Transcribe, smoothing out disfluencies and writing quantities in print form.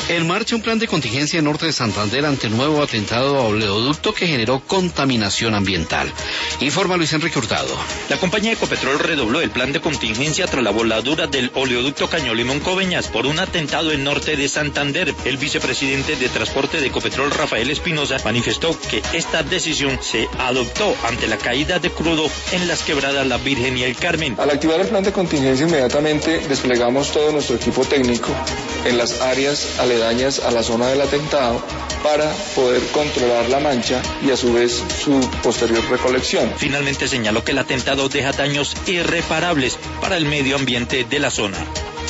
En marcha un plan de contingencia en norte de Santander ante el nuevo atentado a oleoducto que generó contaminación ambiental. Informa Luis Enrique Hurtado. La compañía Ecopetrol redobló el plan de contingencia tras la voladura del oleoducto Caño Limón Coveñas por un atentado en norte de Santander. El vicepresidente de Transporte de Ecopetrol, Rafael Espinosa, manifestó que esta decisión se adoptó ante la caída de crudo en las quebradas La Virgen y el Carmen. Al activar el plan de contingencia, inmediatamente desplegamos todo nuestro equipo técnico en las áreas aledañas a la zona del atentado para poder controlar la mancha y a su vez su posterior recolección. Finalmente señaló que el atentado deja daños irreparables para el medio ambiente de la zona.